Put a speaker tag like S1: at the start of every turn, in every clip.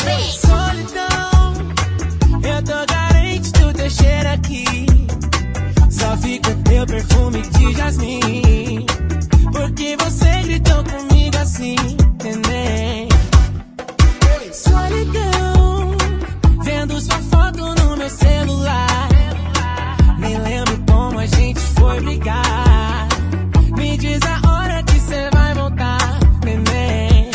S1: Solidão, eu tô carente do teu cheiro aqui. Só fica teu perfume de jasmim. Porque você gritou comigo assim, neném. Solidão, vendo sua foto no meu celular. Nem lembro como a gente foi brigar. Me diz a hora que cê vai voltar, neném.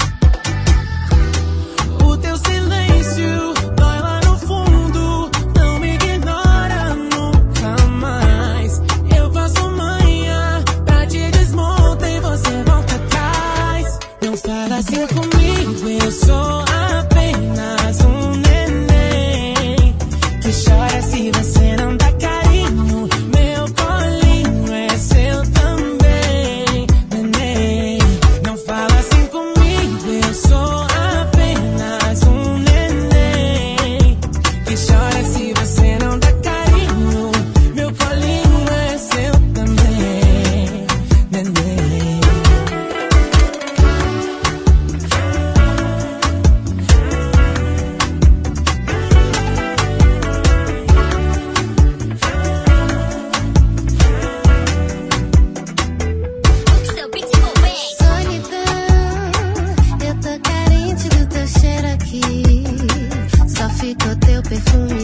S1: O teu silêncio dói lá no fundo. Não me ignora nunca mais. Eu faço manhã pra te desmontar e você volta atrás. Não fala assim comigo, eu sou apenas um neném que chora se você não dá carinho. Meu colinho é seu também, neném. Não fala assim comigo, eu sou apenas um neném que chora se você não dá carinho. Meu colinho é seu também, neném.
S2: Solidão, eu tô carente do teu cheiro aqui. Só ficou teu perfume